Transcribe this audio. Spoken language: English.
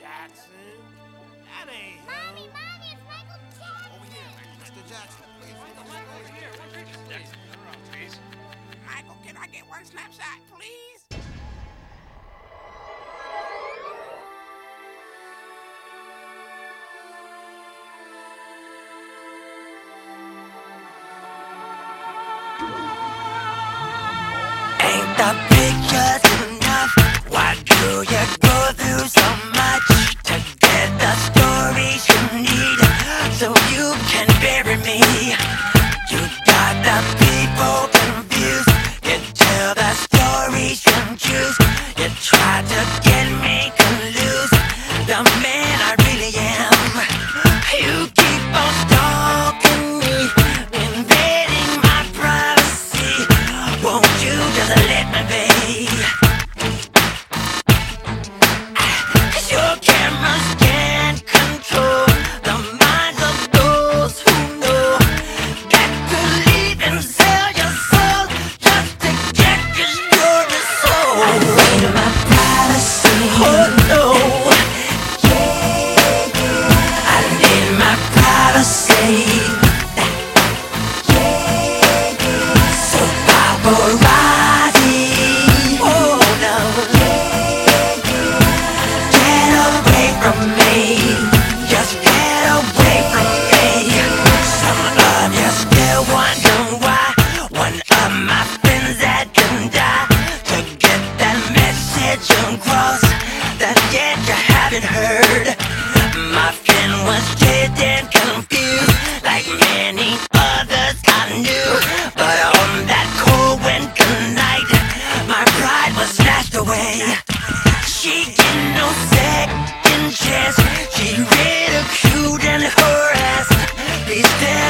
Jackson? That ain't him. Mommy, it's Michael Jackson. Over here, Mr. Jackson, please. Over here, one Mr. Jackson. Please. Michael, can I get one snapshot, please? Ain't the pictures enough? Why do you go through so much to get the stories you need so you can bury me? You got the people confused. You tell the stories you choose. You try to get me to lose the man I really am. You keep on stalking me, invading my privacy. Won't you just let me be? 'Cause your cameras can't control the minds of those who know that believe and sell your soul just to get your story sold. I need my privacy. Oh no. I need my privacy. So paparazzi. Oh no. Get away from me. Just get away from me. Some of you still wonder why one of my friends had to die to get that message across that yet you haven't heard. My friend was dead and confused like many others I knew. But on that cold winter night, my pride was snatched away. She get no second chance. She ridiculed and harassed these